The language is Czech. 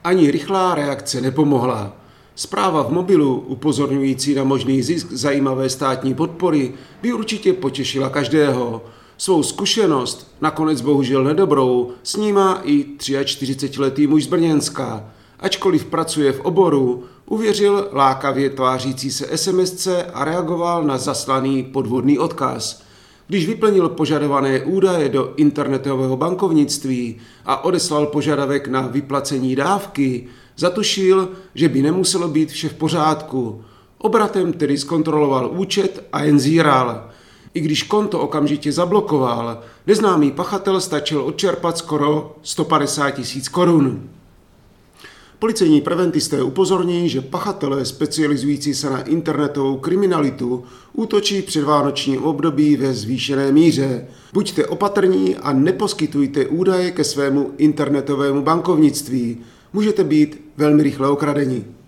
Ani rychlá reakce nepomohla. Zpráva v mobilu, upozorňující na možný zisk zajímavé státní podpory, by určitě potěšila každého. Svou zkušenost, nakonec bohužel nedobrou, snímá i 43letý muž z Brněnska. Ačkoliv pracuje v oboru, uvěřil lákavě tvářící se SMSce a reagoval na zaslaný podvodný odkaz. Když vyplnil požadované údaje do internetového bankovnictví a odeslal požadavek na vyplacení dávky, zatušil, že by nemuselo být vše v pořádku. Obratem tedy zkontroloval účet a jen zíral. I když konto okamžitě zablokoval, neznámý pachatel stačil odčerpat skoro 150 000 korun. Policejní preventisté upozorní, že pachatelé specializující se na internetovou kriminalitu útočí v předvánočním období ve zvýšené míře. Buďte opatrní a neposkytujte údaje ke svému internetovému bankovnictví. Můžete být velmi rychle okradeni.